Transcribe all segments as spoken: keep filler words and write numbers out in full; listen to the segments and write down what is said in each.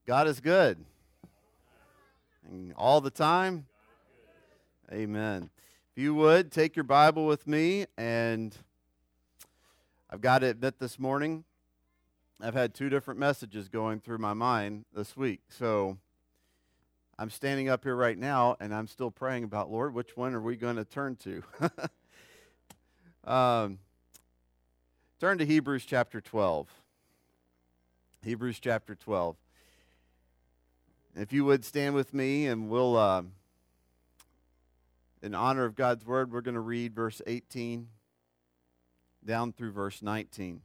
God is good. And all the time. Amen. If you would, take your Bible with me, and I've got to admit this morning, I've had two different messages going through my mind this week. So I'm standing up here right now, and I'm still praying about, Lord, which one are we going to turn to? um, turn to Hebrews chapter twelve. Hebrews chapter twelve. If you would stand with me, and we'll, uh, in honor of God's word, we're going to read verse eighteen down through verse nineteen.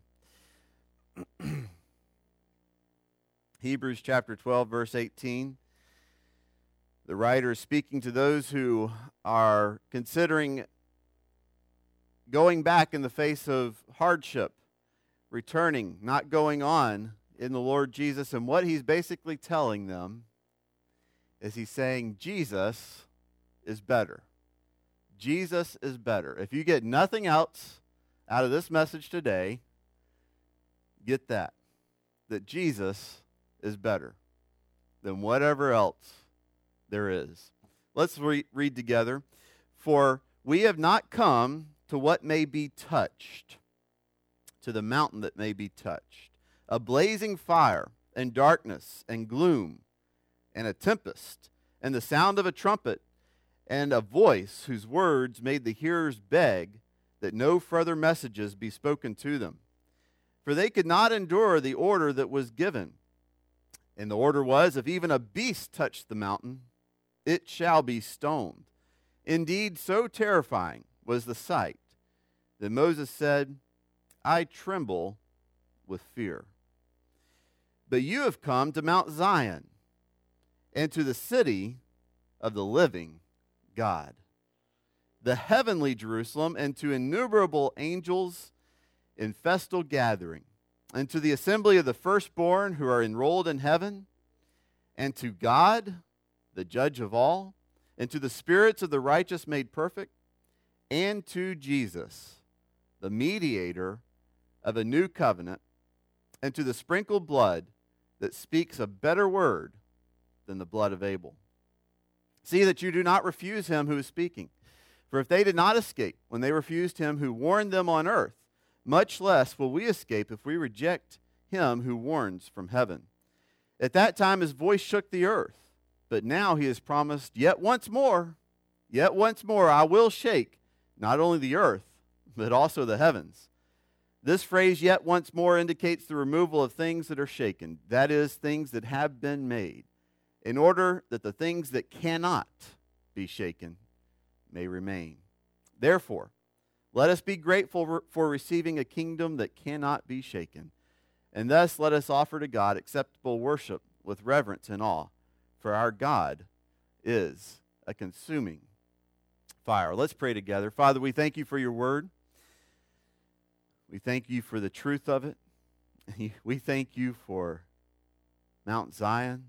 Hebrews chapter twelve, verse eighteen. The writer is speaking to those who are considering going back in the face of hardship, returning, not going on in the Lord Jesus. And what he's basically telling them is he's saying Jesus is better. Jesus is better. If you get nothing else out of this message today, get that. That Jesus is better than whatever else there is. Let's re- read together. For we have not come to what may be touched, to the mountain that may be touched, a blazing fire and darkness and gloom and a tempest and the sound of a trumpet and a voice whose words made the hearers beg that no further messages be spoken to them. For they could not endure the order that was given. And the order was, if even a beast touch the mountain, it shall be stoned. Indeed, so terrifying was the sight that Moses said, I tremble with fear. But you have come to Mount Zion and to the city of the living God, the heavenly Jerusalem, and to innumerable angels in festal gathering, and to the assembly of the firstborn who are enrolled in heaven, and to God, the judge of all, and to the spirits of the righteous made perfect, and to Jesus, the mediator of a new covenant, and to the sprinkled blood that speaks a better word than the blood of Abel. See that you do not refuse him who is speaking. For if they did not escape when they refused him who warned them on earth, much less will we escape if we reject him who warns from heaven. At that time his voice shook the earth, but now he has promised, yet once more, yet once more I will shake not only the earth, but also the heavens. This phrase, yet once more, indicates the removal of things that are shaken, that is, things that have been made, in order that the things that cannot be shaken may remain. Therefore, let us be grateful for receiving a kingdom that cannot be shaken, and thus let us offer to God acceptable worship with reverence and awe, for our God is a consuming fire. Let's pray together. Father, we thank you for your word. We thank you for the truth of it. We thank you for Mount Zion,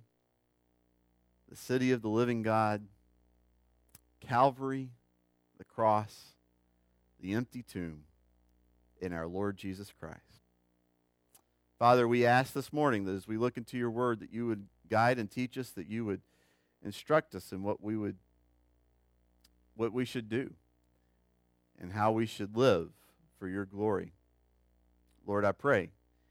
the city of the living God, Calvary, the cross, the empty tomb, in our Lord Jesus Christ. Father, we ask this morning that as we look into your word, that you would guide and teach us, that you would instruct us in what we would, what we should do, and how we should live for your glory. Lord, I pray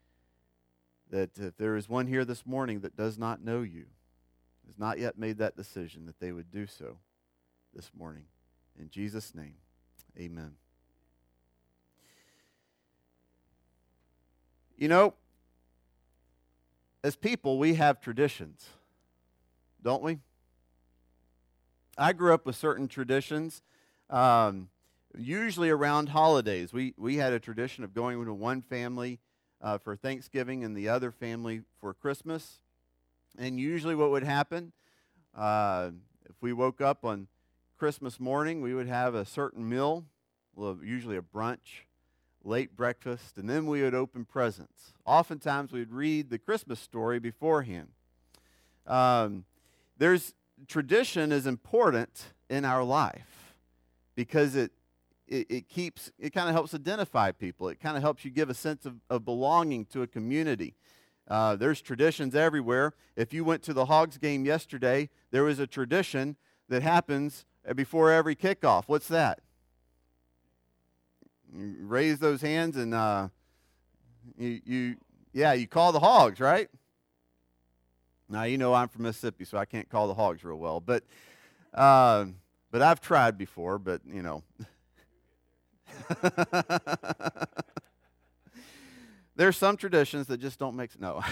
that if there is one here this morning that does not know you, has not yet made that decision, that they would do so this morning. In Jesus' name, amen. You know, as people, we have traditions, don't we? I grew up with certain traditions, um, usually around holidays. We we had a tradition of going to one family uh, for Thanksgiving and the other family for Christmas. And usually what would happen, uh, if we woke up on Christmas morning, we would have a certain meal, well, usually a brunch, late breakfast, and then we would open presents. Oftentimes we would read the Christmas story beforehand. Um, there's tradition is important in our life because it it, it keeps it kind of helps identify people. It kind of helps you give a sense of, of belonging to a community. Uh, there's traditions everywhere. If you went to the Hogs game yesterday, there was a tradition that happens before every kickoff. What's that? You raise those hands and uh, you, you, yeah, you call the Hogs, right? Now, you know I'm from Mississippi, so I can't call the Hogs real well. But, uh, but I've tried before, but, you know. There's some traditions that just don't make sense. No.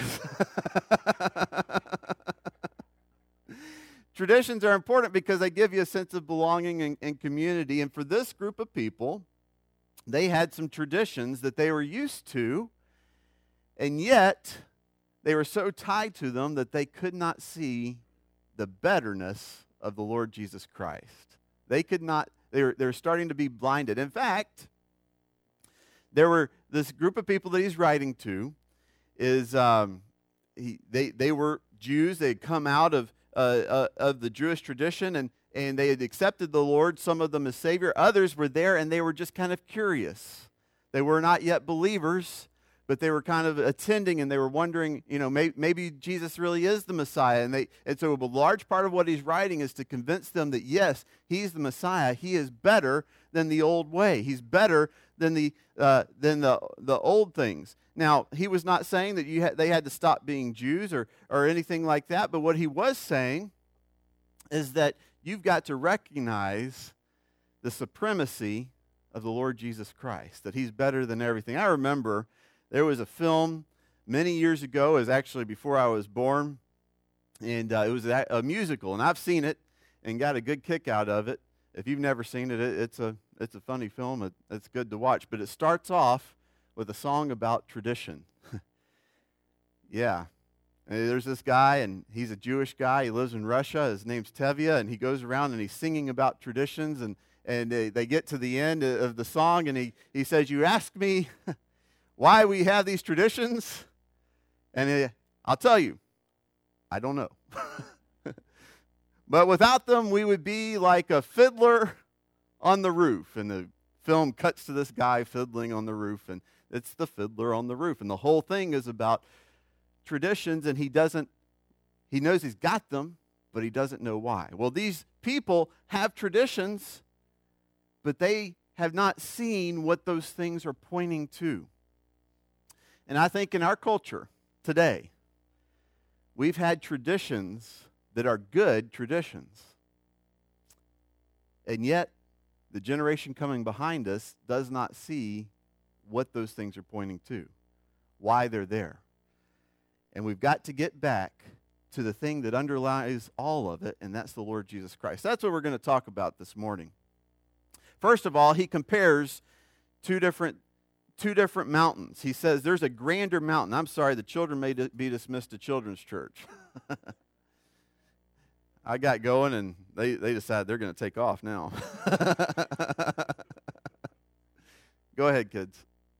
Traditions are important because they give you a sense of belonging and, and community. And for this group of people, they had some traditions that they were used to, and yet they were so tied to them that they could not see the betterness of the Lord Jesus Christ. They could not, they were, they were starting to be blinded. In fact, there were this group of people that he's writing to is um, he, they they were Jews. They had come out of uh, uh, of the Jewish tradition, and and they had accepted the Lord. Some of them as Savior. Others were there, and they were just kind of curious. They were not yet believers, but they were kind of attending, and they were wondering, you know, may, maybe Jesus really is the Messiah. And they and so a large part of what he's writing is to convince them that yes, he's the Messiah. He is better than the old way. He's better than the uh, than the the old things. Now, he was not saying that you had, they had to stop being Jews or or anything like that. But what he was saying is that you've got to recognize the supremacy of the Lord Jesus Christ. That he's better than everything. I remember there was a film many years ago. It was actually before I was born, and uh, it was a, a musical, and I've seen it and got a good kick out of it. If you've never seen it, it it's a it's a funny film. It, it's good to watch. But it starts off with a song about tradition. Yeah. And there's this guy, and he's a Jewish guy. He lives in Russia. His name's Tevye, and he goes around and he's singing about traditions. And, and they, they get to the end of the song, and he, he says, "You ask me why we have these traditions? And he, I'll tell you, I don't know. But without them, we would be like a fiddler on the roof." And the film cuts to this guy fiddling on the roof, and it's the fiddler on the roof. And the whole thing is about traditions, and he doesn't, he knows he's got them, but he doesn't know why. Well, these people have traditions, but they have not seen what those things are pointing to. And I think in our culture today, we've had traditions that are good traditions. And yet, the generation coming behind us does not see what those things are pointing to, why they're there. And we've got to get back to the thing that underlies all of it, and that's the Lord Jesus Christ. That's what we're going to talk about this morning. First of all, he compares two different two different mountains. He says there's a grander mountain. I'm sorry, the children may be dismissed to children's church. I got going, and they, they decided they're going to take off now. Go ahead, kids.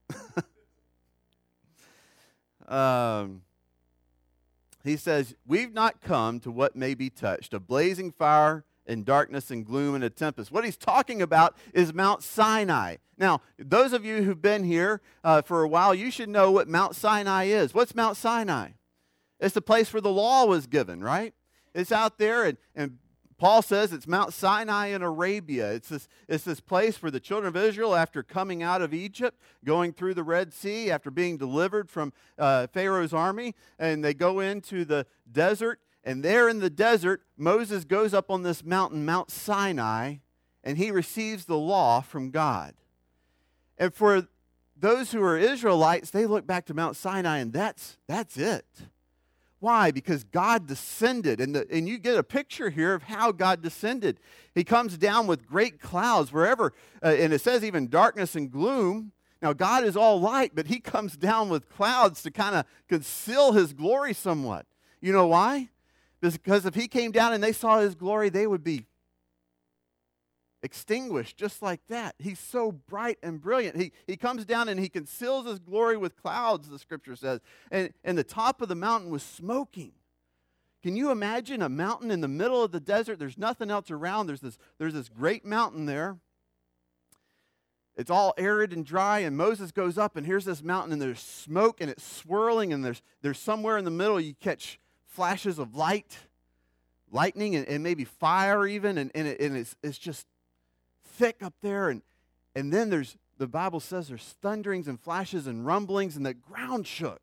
um, he says, "We've not come to what may be touched, a blazing fire and darkness and gloom and a tempest." What he's talking about is Mount Sinai. Now, those of you who've been here uh, for a while, you should know what Mount Sinai is. What's Mount Sinai? It's the place where the law was given, right? It's out there, and, and Paul says it's Mount Sinai in Arabia. It's this, it's this place where the children of Israel, after coming out of Egypt, going through the Red Sea, after being delivered from uh, Pharaoh's army, and they go into the desert, and there in the desert, Moses goes up on this mountain, Mount Sinai, and he receives the law from God. And for those who are Israelites, they look back to Mount Sinai, and that's, that's it. Why? Because God descended, and, the, and you get a picture here of how God descended. He comes down with great clouds wherever, uh, and it says even darkness and gloom. Now, God is all light, but he comes down with clouds to kind of conceal his glory somewhat. You know why? Because if he came down and they saw his glory, they would be extinguished just like that. He's so bright and brilliant. He, he comes down and he conceals his glory with clouds, the scripture says. And, and the top of the mountain was smoking. Can you imagine a mountain in the middle of the desert? There's nothing else around. There's this, there's this great mountain there. It's all arid and dry, and Moses goes up, and here's this mountain, and there's smoke, and it's swirling, and there's, there's somewhere in the middle you catch flashes of light, lightning, and, and maybe fire even, and, and, it, and it's, it's just thick up there, and, and then there's, the Bible says there's thunderings and flashes and rumblings, and the ground shook.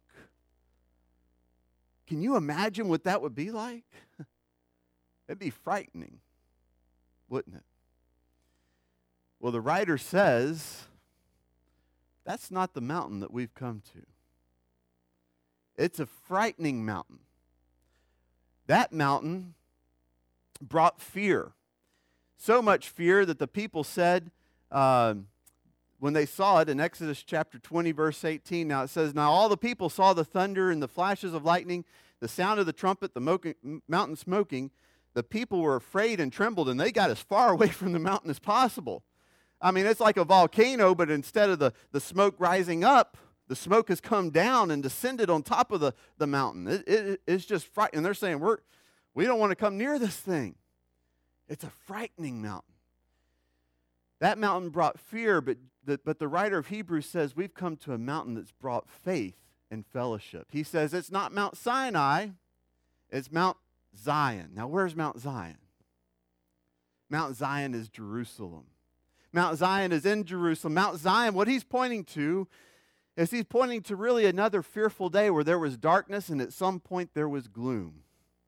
Can you imagine what that would be like? It'd be frightening, wouldn't it? Well, the writer says, that's not the mountain that we've come to. It's a frightening mountain. That mountain brought fear. So much fear that the people said, uh, when they saw it in Exodus chapter twenty, verse eighteen, now it says, now all the people saw the thunder and the flashes of lightning, the sound of the trumpet, the mo- mountain smoking. The people were afraid and trembled, and they got as far away from the mountain as possible. I mean, it's like a volcano, but instead of the, the smoke rising up, the smoke has come down and descended on top of the, the mountain. It, it, it's just frightening. They're saying, We're, we don't want to come near this thing. It's a frightening mountain. That mountain brought fear, but the, but the writer of Hebrews says we've come to a mountain that's brought faith and fellowship. He says it's not Mount Sinai, it's Mount Zion. Now, where's Mount Zion? Mount Zion is Jerusalem. Mount Zion is in Jerusalem. Mount Zion, what he's pointing to is he's pointing to really another fearful day where there was darkness and at some point there was gloom.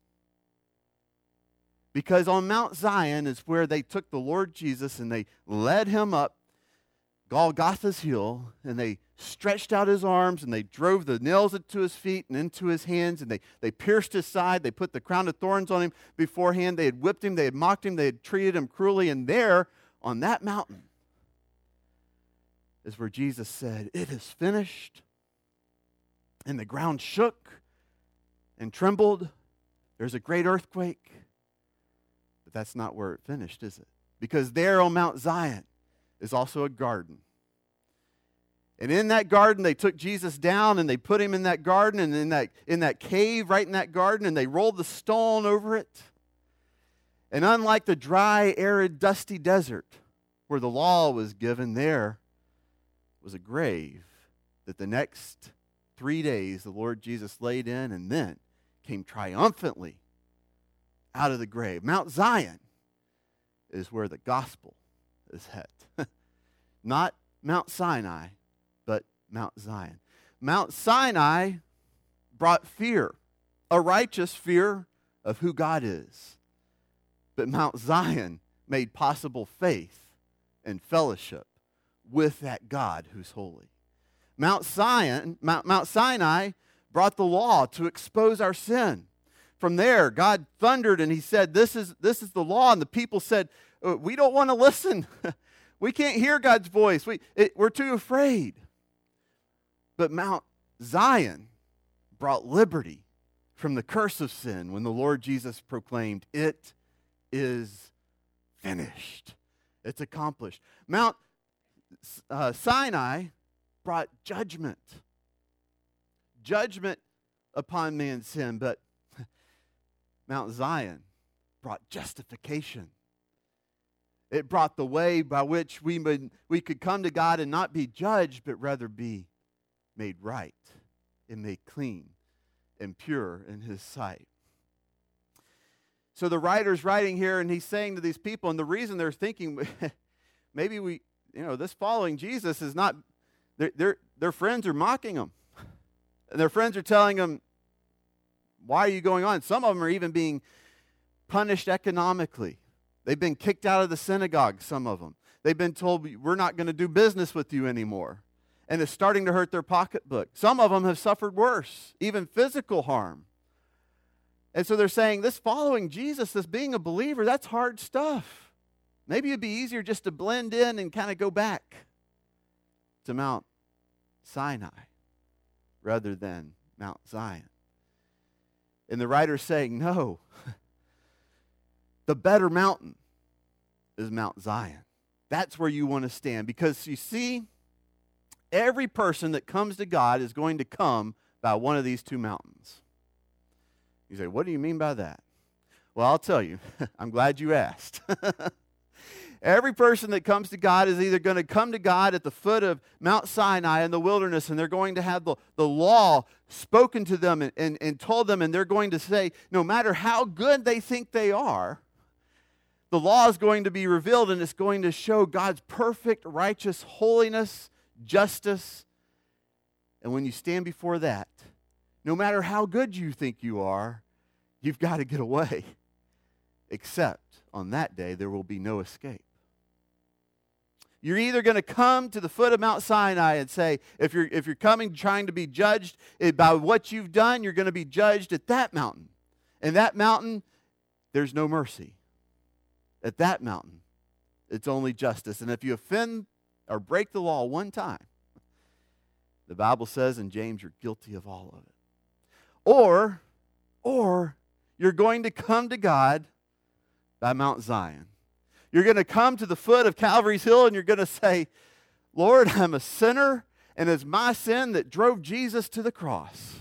Because on Mount Zion is where they took the Lord Jesus and they led him up Golgotha's hill, and they stretched out his arms, and they drove the nails into his feet and into his hands, and they, they pierced his side. They put the crown of thorns on him beforehand. They had whipped him. They had mocked him. They had treated him cruelly. And there, on that mountain, is where Jesus said, it is finished. And the ground shook and trembled. There's a great earthquake. But that's not where it finished, is it? Because there on Mount Zion is also a garden. And in that garden, they took Jesus down and they put him in that garden and in that, in that cave right in that garden, and they rolled the stone over it. And unlike the dry, arid, dusty desert where the law was given, there was a grave that the next three days the Lord Jesus laid in and then came triumphantly out of the grave. Mount Zion is where the gospel is het. Not Mount Sinai, but Mount Zion. Mount Sinai brought fear, a righteous fear of who God is. But Mount Zion made possible faith and fellowship with that God who's holy. Mount Zion, Mount, Mount Sinai brought the law to expose our sin. From there, God thundered and he said, this is, this is the law. And the people said, we don't want to listen. We can't hear God's voice. We, it, we're too afraid. But Mount Zion brought liberty from the curse of sin when the Lord Jesus proclaimed, it is finished. It's accomplished. Mount uh, Sinai brought judgment. Judgment upon man's sin. But Mount Zion brought justification. It brought the way by which we, would, we could come to God and not be judged, but rather be made right and made clean and pure in his sight. So the writer's writing here, and he's saying to these people, and the reason they're thinking, maybe we, you know, this following Jesus is not, their their friends are mocking them. And their friends are telling them, why are you going on? Some of them are even being punished economically. They've been kicked out of the synagogue, some of them. They've been told, we're not going to do business with you anymore. And it's starting to hurt their pocketbook. Some of them have suffered worse, even physical harm. And so they're saying, this following Jesus, this being a believer, that's hard stuff. Maybe it'd be easier just to blend in and kind of go back to Mount Sinai rather than Mount Zion. And the writer's saying, no, the better mountain is Mount Zion. That's where you want to stand. Because you see, every person that comes to God is going to come by one of these two mountains. You say, what do you mean by that? Well, I'll tell you. I'm glad you asked. Every person that comes to God is either going to come to God at the foot of Mount Sinai in the wilderness, and they're going to have the, the law spoken to them and, and, and told them, and they're going to say, no matter how good they think they are, the law is going to be revealed, and it's going to show God's perfect, righteous holiness, justice. And when you stand before that, no matter how good you think you are, you've got to get away. Except on that day, there will be no escape. You're either going to come to the foot of Mount Sinai and say, if you're, if you're coming trying to be judged by what you've done, you're going to be judged at that mountain. And that mountain, there's no mercy. At that mountain, it's only justice. And if you offend or break the law one time, the Bible says in James, you're guilty of all of it. Or, or you're going to come to God by Mount Zion. You're going to come to the foot of Calvary's Hill and you're going to say, Lord, I'm a sinner, and it's my sin that drove Jesus to the cross.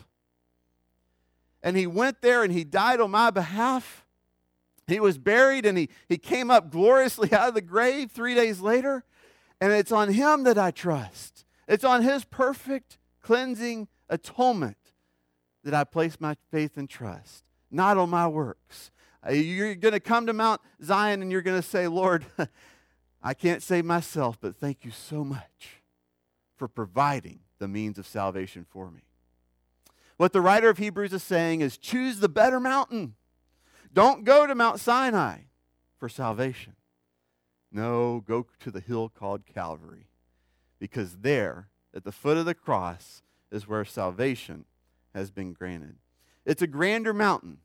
And he went there and he died on my behalf. He was buried and he, he came up gloriously out of the grave three days later. And it's on him that I trust. It's on his perfect cleansing atonement that I place my faith and trust, not on my works. You're going to come to Mount Zion and you're going to say, Lord, I can't save myself, but thank you so much for providing the means of salvation for me. What the writer of Hebrews is saying is choose the better mountain. Don't go to Mount Sinai for salvation. No, go to the hill called Calvary, because there, at the foot of the cross, is where salvation has been granted. It's a grander mountain.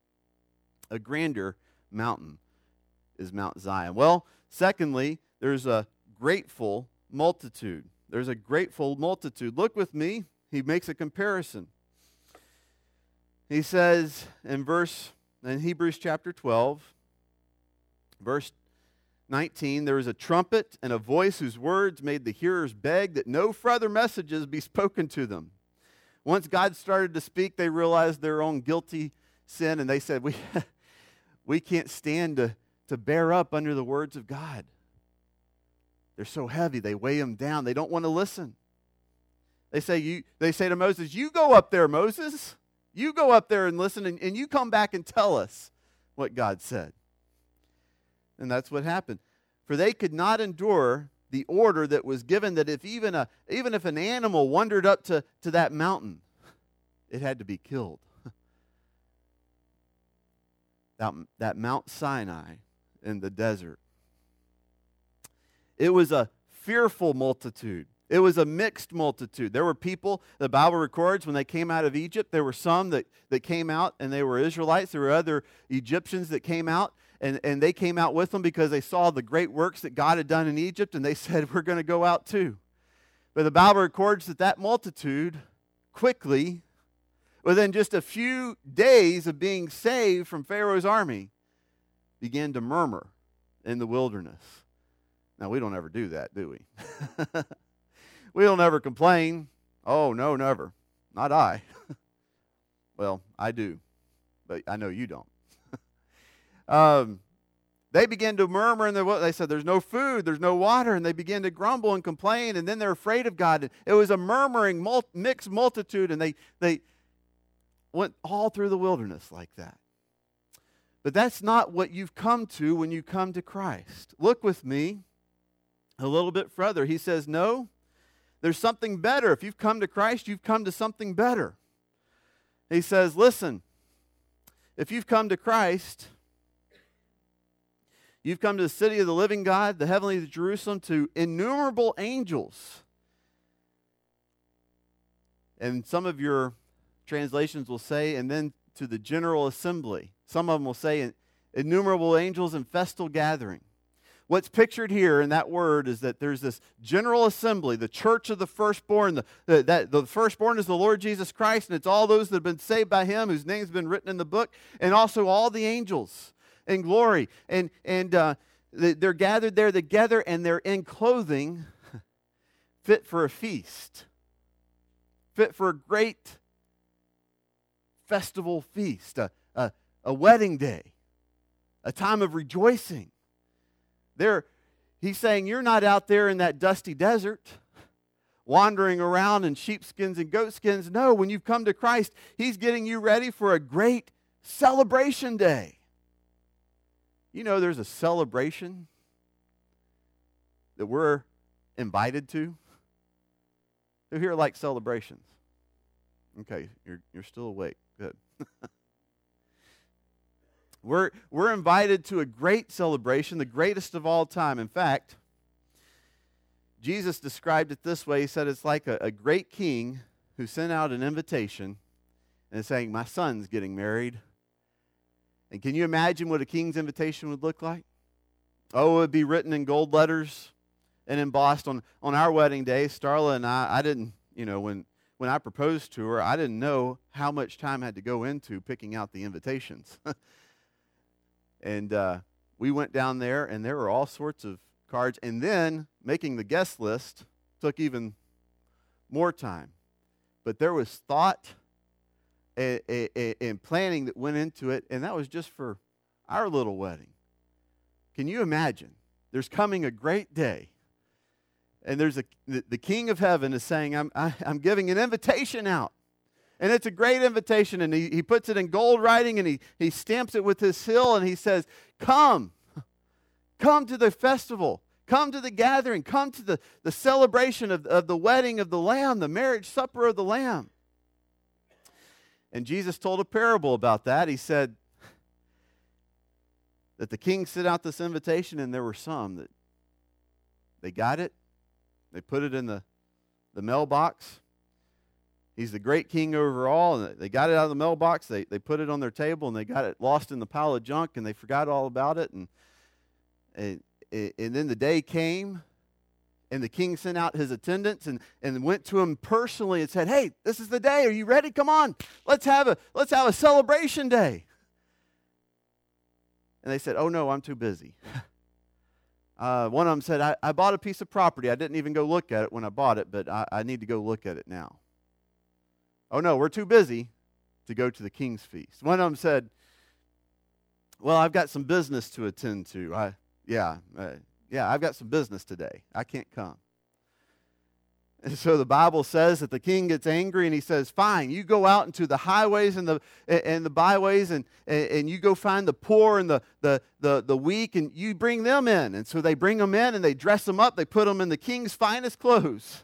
A grander mountain is Mount Zion. Well, secondly, there's a grateful multitude. There's a grateful multitude. Look with me. He makes a comparison. He says in verse in Hebrews chapter twelve, verse nineteen, there was a trumpet and a voice whose words made the hearers beg that no further messages be spoken to them. Once God started to speak, they realized their own guilty sin, and they said, we We can't stand to, to bear up under the words of God. They're so heavy, they weigh them down. They don't want to listen. They say, you, they say to Moses, you go up there, Moses. You go up there and listen, and, and you come back and tell us what God said. And that's what happened. For they could not endure the order that was given that if even, a, even if an animal wandered up to, to that mountain, it had to be killed. That, that Mount Sinai in the desert. It was a fearful multitude. It was a mixed multitude. There were people, the Bible records, when they came out of Egypt, there were some that, that came out and they were Israelites. There were other Egyptians that came out, and, and they came out with them because they saw the great works that God had done in Egypt, and they said, we're going to go out too. But the Bible records that that multitude quickly, within just a few days of being saved from Pharaoh's army, began to murmur in the wilderness. Now, we don't ever do that, do we? We don't ever complain. Oh, no, never. Not I. Well, I do, but I know you don't. um, they began to murmur, and they said, there's no food, there's no water, and they began to grumble and complain, and then they're afraid of God. It was a murmuring, mixed multitude, and they they went all through the wilderness like that. But that's not what you've come to when you come to Christ. Look with me a little bit further. He says, no, there's something better. If you've come to Christ, you've come to something better. He says, listen, if you've come to Christ, you've come to the city of the living God, the heavenly Jerusalem, to innumerable angels. And some of your translations will say, and then to the general assembly. Some of them will say innumerable angels in festal gathering. What's pictured here in that word is that there's this general assembly, the church of the firstborn. The, the, that, the firstborn is the Lord Jesus Christ, and it's all those that have been saved by him, whose name's been written in the book, and also all the angels in glory. And, and uh, they're gathered there together, and they're in clothing fit for a feast, fit for a great festival feast, a, a, a wedding day, a time of rejoicing. They're, He's saying you're not out there in that dusty desert wandering around in sheepskins and goatskins. No, when you've come to Christ, He's getting you ready for a great celebration day. You know there's a celebration that we're invited to? Who here like celebrations? Okay, you're you're still awake. Good. we're we're invited to a great celebration, the greatest of all time. In fact, Jesus described it this way. He said it's like a, a great king who sent out an invitation and saying, my son's getting married. And can you imagine what a king's invitation would look like? Oh, it would be written in gold letters and embossed. On, on our wedding day, Starla and I, I didn't, you know, when, when I proposed to her, I didn't know how much time had to go into picking out the invitations. and uh, we went down there, and there were all sorts of cards. And then making the guest list took even more time. But there was thought and, and, and planning that went into it, and that was just for our little wedding. Can you imagine? There's coming a great day, and there's a the, the King of Heaven is saying, I'm, I, I'm giving an invitation out. And it's a great invitation, and he, he puts it in gold writing, and he, he stamps it with his seal, and he says, come. Come to the festival. Come to the gathering. Come to the, the celebration of, of the wedding of the Lamb, the marriage supper of the Lamb. And Jesus told a parable about that. He said that the king sent out this invitation, and there were some that they got it. They put it in the, the mailbox. He's the great king over all, and they got it out of the mailbox. They, they put it on their table, and they got it lost in the pile of junk, and they forgot all about it. And And, and then the day came, and the king sent out his attendants and, and went to him personally and said, hey, this is the day. Are you ready? Come on. Let's have a, let's have a celebration day. And they said, oh, no, I'm too busy. uh, one of them said, I, I bought a piece of property. I didn't even go look at it when I bought it, but I, I need to go look at it now. Oh, no, we're too busy to go to the king's feast. One of them said, well, I've got some business to attend to. I Yeah, uh, yeah, I've got some business today. I can't come. And so the Bible says that the king gets angry and he says, fine, you go out into the highways and the and the byways and, and you go find the poor and the, the, the, the weak and you bring them in. And so they bring them in and they dress them up. They put them in the king's finest clothes.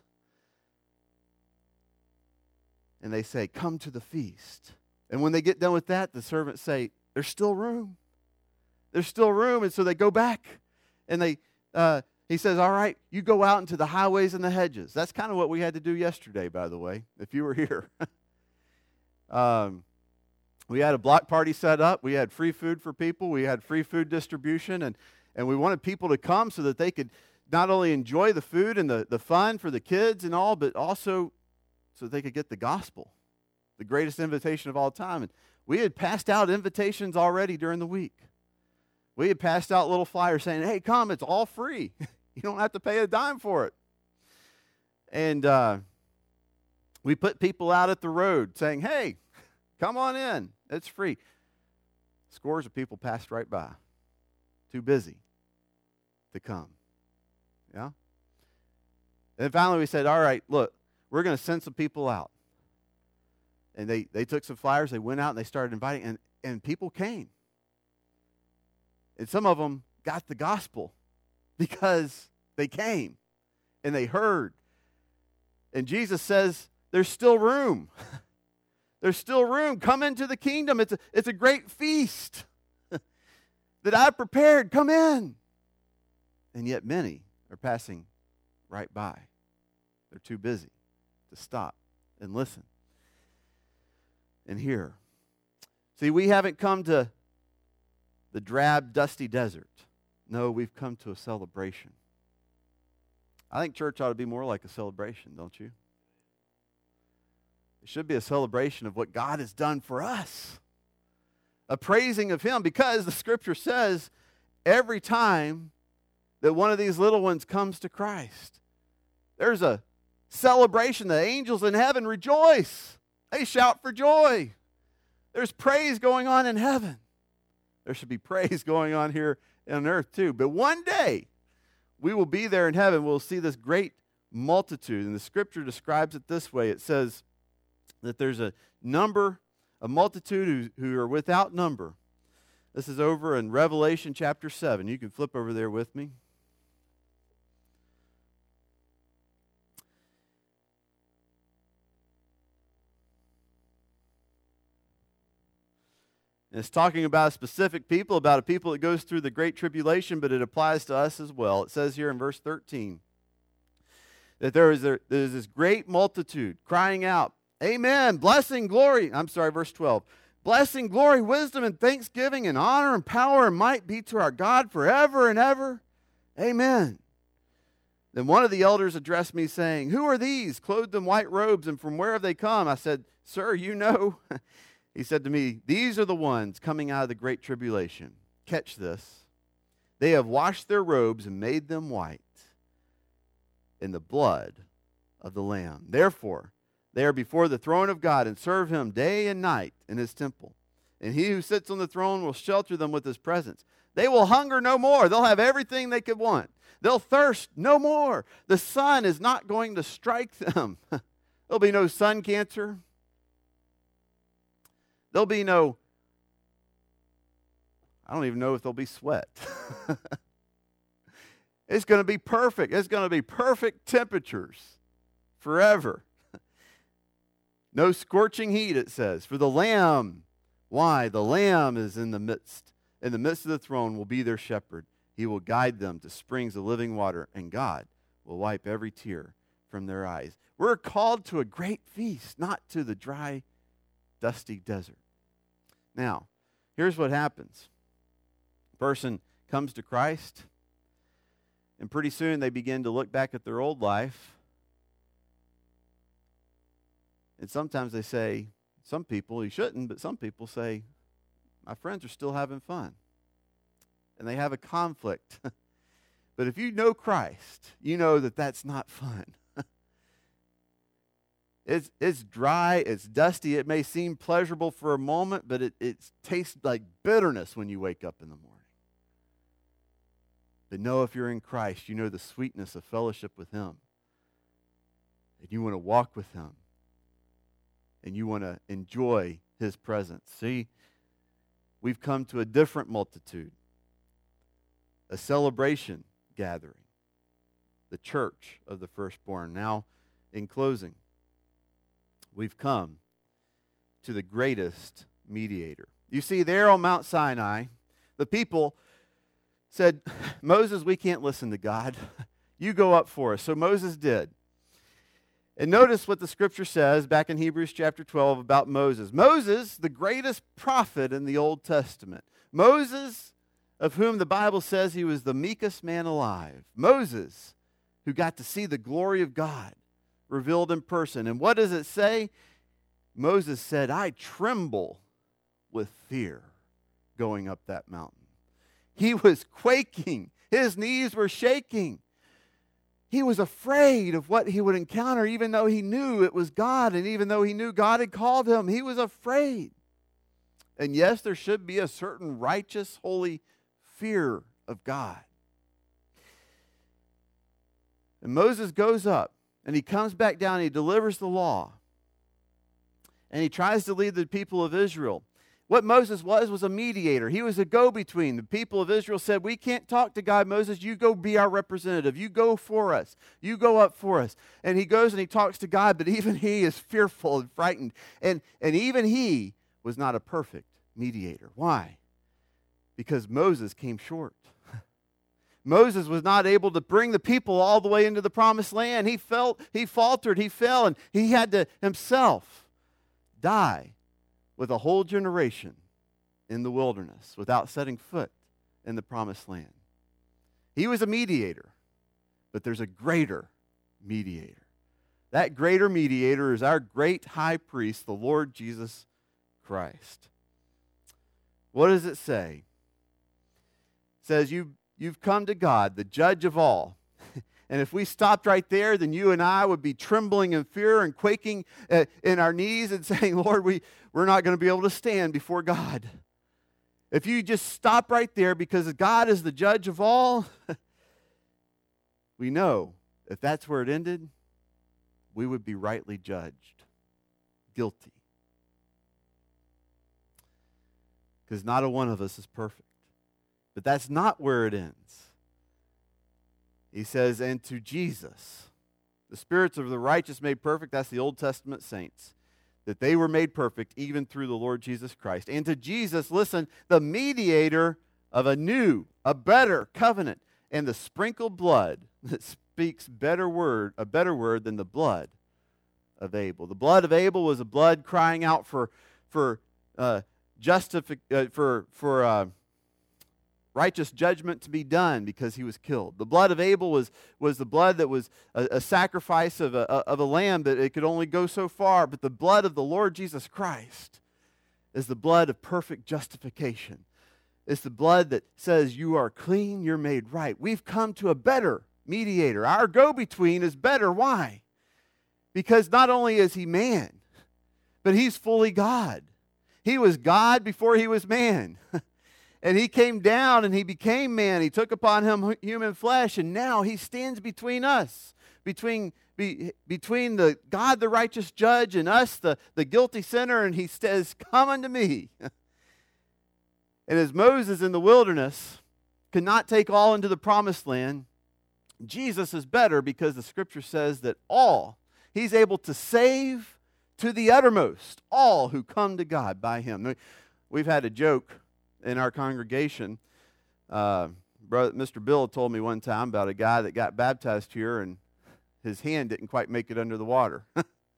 And they say, come to the feast. And when they get done with that, the servants say, there's still room. There's still room. And so they go back and they, uh, he says, all right, you go out into the highways and the hedges. That's kind of what we had to do yesterday, by the way, if you were here. um, we had a block party set up. We had free food for people. We had free food distribution. And, and we wanted people to come so that they could not only enjoy the food and the, the fun for the kids and all, but also so they could get the gospel, the greatest invitation of all time. And we had passed out invitations already during the week. We had passed out little flyers saying, hey, come, it's all free. You don't have to pay a dime for it. And uh, we put people out at the road saying, hey, come on in. It's free. Scores of people passed right by. Too busy to come. Yeah? And finally we said, all right, look, we're going to send some people out. And they, they took some flyers, they went out and they started inviting, and, and people came. And some of them got the gospel because they came and they heard. And Jesus says, there's still room. There's still room. Come into the kingdom. It's a, it's a great feast that I've prepared. Come in. And yet many are passing right by. They're too busy to stop and listen and hear. See, we haven't come to the drab, dusty desert. No, we've come to a celebration. I think church ought to be more like a celebration, don't you? It should be a celebration of what God has done for us. A praising of Him, because the Scripture says every time that one of these little ones comes to Christ, there's a celebration. The angels in heaven rejoice. They shout for joy. There's praise going on in heaven. There should be praise going on here on earth too. But one day, we will be there in heaven. We'll see this great multitude. And the scripture describes it this way. It says that there's a number, a multitude who, who are without number. This is over in Revelation chapter seven. You can flip over there with me. And it's talking about specific people, about a people that goes through the great tribulation, but it applies to us as well. It says here in verse thirteen that there is, a, there is this great multitude crying out, Amen, blessing, glory. I'm sorry, verse twelve. Blessing, glory, wisdom, and thanksgiving, and honor, and power, and might be to our God forever and ever. Amen. Then one of the elders addressed me, saying, Who are these, clothed in white robes, and from where have they come? I said, Sir, you know. He said to me, These are the ones coming out of the great tribulation. Catch this. They have washed their robes and made them white in the blood of the Lamb. Therefore, they are before the throne of God and serve him day and night in his temple. And he who sits on the throne will shelter them with his presence. They will hunger no more. They'll have everything they could want. They'll thirst no more. The sun is not going to strike them. There'll be no sun cancer. There'll be no, I don't even know if there'll be sweat. It's going to be perfect. It's going to be perfect temperatures forever. No scorching heat, it says. For the Lamb, why? The Lamb is in the midst. In the midst of the throne will be their shepherd. He will guide them to springs of living water, and God will wipe every tear from their eyes. We're called to a great feast, not to the dry, dusty desert. Now, here's what happens. A person comes to Christ, and pretty soon they begin to look back at their old life. And sometimes they say, some people, you shouldn't, but some people say, my friends are still having fun. And they have a conflict. But if you know Christ, you know that that's not fun. It's, it's dry, it's dusty, it may seem pleasurable for a moment, but it, it tastes like bitterness when you wake up in the morning. But know if you're in Christ, you know the sweetness of fellowship with him. And you want to walk with him. And you want to enjoy his presence. See, we've come to a different multitude. A celebration gathering. The church of the firstborn. Now, in closing, we've come to the greatest mediator. You see, there on Mount Sinai, the people said, Moses, we can't listen to God. You go up for us. So Moses did. And notice what the scripture says back in Hebrews chapter twelve about Moses. Moses, the greatest prophet in the Old Testament. Moses, of whom the Bible says he was the meekest man alive. Moses, who got to see the glory of God revealed in person. And what does it say? Moses said, I tremble with fear going up that mountain. He was quaking. His knees were shaking. He was afraid of what he would encounter, even though he knew it was God, and even though he knew God had called him, he was afraid. And yes, there should be a certain righteous, holy fear of God. And Moses goes up, and he comes back down, and he delivers the law. And he tries to lead the people of Israel. What Moses was, was a mediator. He was a go-between. The people of Israel said, we can't talk to God, Moses. You go be our representative. You go for us. You go up for us. And he goes and he talks to God, but even he is fearful and frightened. And, and even he was not a perfect mediator. Why? Because Moses came short. Moses was not able to bring the people all the way into the promised land. He felt, he faltered, he fell, and he had to himself die with a whole generation in the wilderness without setting foot in the promised land. He was a mediator, but there's a greater mediator. That greater mediator is our great high priest, the Lord Jesus Christ. What does it say? It says, you, you've come to God, the judge of all. And if we stopped right there, then you and I would be trembling in fear and quaking uh, in our knees and saying, Lord, we, we're not going to be able to stand before God. If you just stop right there because God is the judge of all, we know if that's where it ended, we would be rightly judged, guilty. Because not a one of us is perfect. But that's not where it ends. He says, and to Jesus, the spirits of the righteous made perfect, that's the Old Testament saints, that they were made perfect even through the Lord Jesus Christ. And to Jesus, listen, the mediator of a new, a better covenant, and the sprinkled blood that speaks better word, a better word than the blood of Abel. The blood of Abel was a blood crying out for for uh, justific uh, for for uh, righteous judgment to be done because he was killed. The blood of Abel was was the blood that was a, a sacrifice of a of a lamb that it could only go so far. But the blood of the Lord Jesus Christ is the blood of perfect justification. It's the blood that says you are clean, you're made right. We've come to a better mediator. Our go-between is better. Why? Because not only is he man, but he's fully God. He was God before he was man. And he came down and he became man. He took upon him human flesh, and now he stands between us, between, be, between the God, the righteous judge, and us, the, the guilty sinner, and he says, come unto me. And as Moses in the wilderness could not take all into the promised land, Jesus is better because the Scripture says that all, he's able to save to the uttermost all who come to God by him. We've had a joke in our congregation. Uh, brother, Mister Bill told me one time about a guy that got baptized here and his hand didn't quite make it under the water.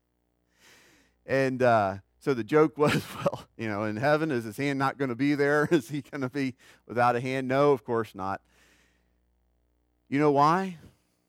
and uh, so the joke was, well, you know, in heaven, is his hand not going to be there? Is he going to be without a hand? No, of course not. You know why?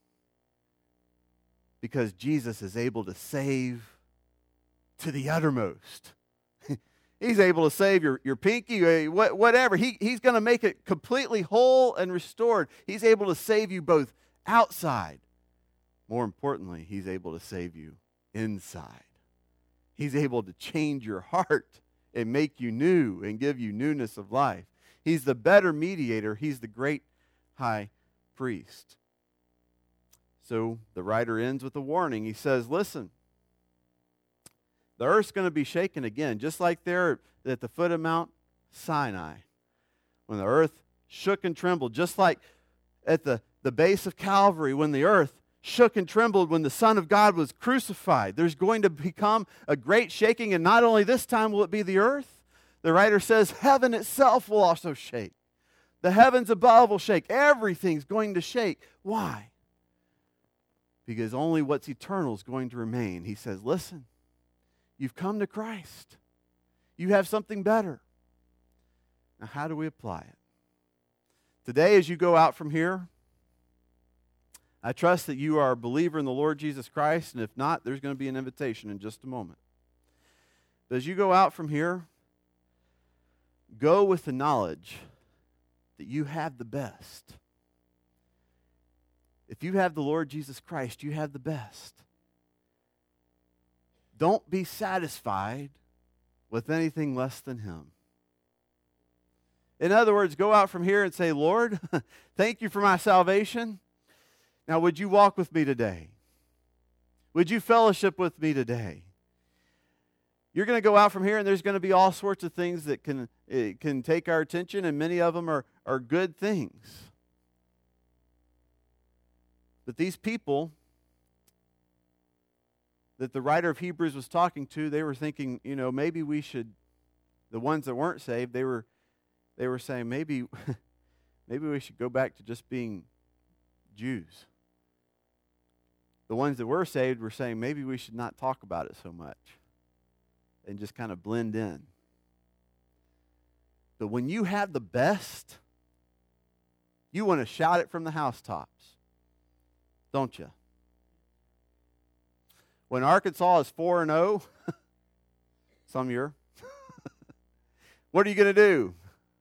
Because Jesus is able to save to the uttermost. He's able to save your, your pinky, whatever. He, he's going to make it completely whole and restored. He's able to save you both outside. More importantly, he's able to save you inside. He's able to change your heart and make you new and give you newness of life. He's the better mediator. He's the great high priest. So the writer ends with a warning. He says, listen, the earth's going to be shaken again, just like there at the foot of Mount Sinai, when the earth shook and trembled, just like at the, the base of Calvary, when the earth shook and trembled when the Son of God was crucified. There's going to become a great shaking, and not only this time will it be the earth, the writer says heaven itself will also shake. The heavens above will shake. Everything's going to shake. Why? Because only what's eternal is going to remain. He says, listen, you've come to Christ. You have something better. Now, how do we apply it? Today, as you go out from here, I trust that you are a believer in the Lord Jesus Christ, and if not, there's going to be an invitation in just a moment. But as you go out from here, go with the knowledge that you have the best. If you have the Lord Jesus Christ, you have the best. Don't be satisfied with anything less than him. In other words, go out from here and say, Lord, thank you for my salvation. Now, would you walk with me today? Would you fellowship with me today? You're going to go out from here, and there's going to be all sorts of things that can, it can take our attention, and many of them are, are good things. But these people that the writer of Hebrews was talking to, they were thinking, you know, maybe we should, the ones that weren't saved, they were they were saying, maybe, maybe we should go back to just being Jews. The ones that were saved were saying, maybe we should not talk about it so much and just kind of blend in. But when you have the best, you want to shout it from the housetops, don't you? When Arkansas is four and oh, some year, what are you going to do?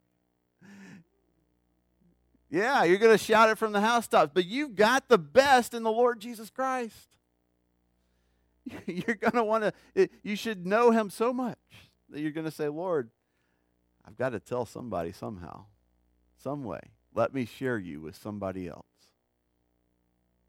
Yeah, you're going to shout it from the housetops, but you've got the best in the Lord Jesus Christ. You're going to want to, you should know him so much that you're going to say, Lord, I've got to tell somebody somehow, some way. Let me share you with somebody else.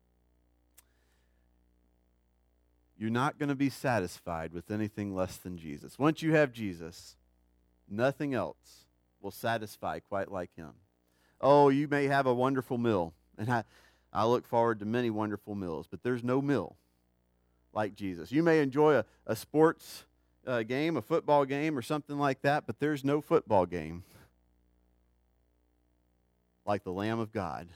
you're not going to be satisfied with anything less than Jesus. Once you have Jesus, nothing else will satisfy quite like him. Oh, you may have a wonderful meal, and I, I look forward to many wonderful meals, but there's no meal like Jesus. You may enjoy a, a sports uh, game, a football game, or something like that, but there's no football game like the Lamb of God,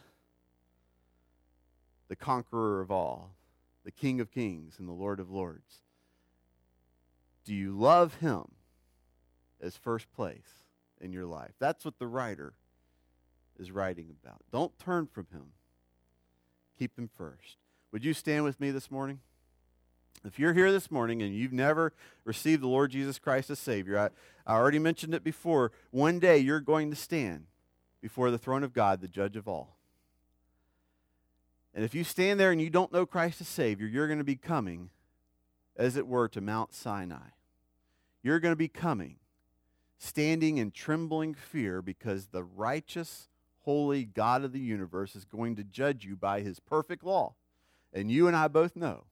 the conqueror of all, the King of kings and the Lord of lords. Do you love him as first place in your life? That's what the writer is writing about. Don't turn from him. Keep him first. Would you stand with me this morning? If you're here this morning and you've never received the Lord Jesus Christ as Savior, I, I already mentioned it before, one day you're going to stand before the throne of God, the judge of all. And if you stand there and you don't know Christ as Savior, you're going to be coming, as it were, to Mount Sinai. You're going to be coming, standing in trembling fear, because the righteous, holy God of the universe is going to judge you by his perfect law. And you and I both know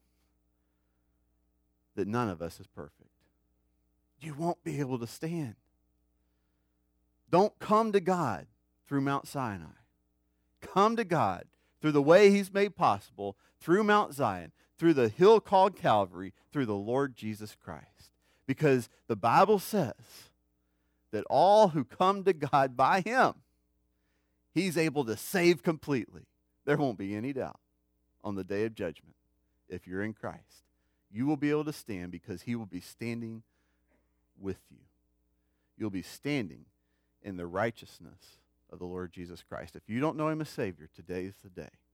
that none of us is perfect. You won't be able to stand. Don't come to God through Mount Sinai. Come to God through the way he's made possible, through Mount Zion, through the hill called Calvary, through the Lord Jesus Christ. Because the Bible says that all who come to God by him, he's able to save completely. There won't be any doubt on the day of judgment. If you're in Christ, you will be able to stand because he will be standing with you. You'll be standing in the righteousness of the Lord Jesus Christ. If you don't know him as Savior, today is the day.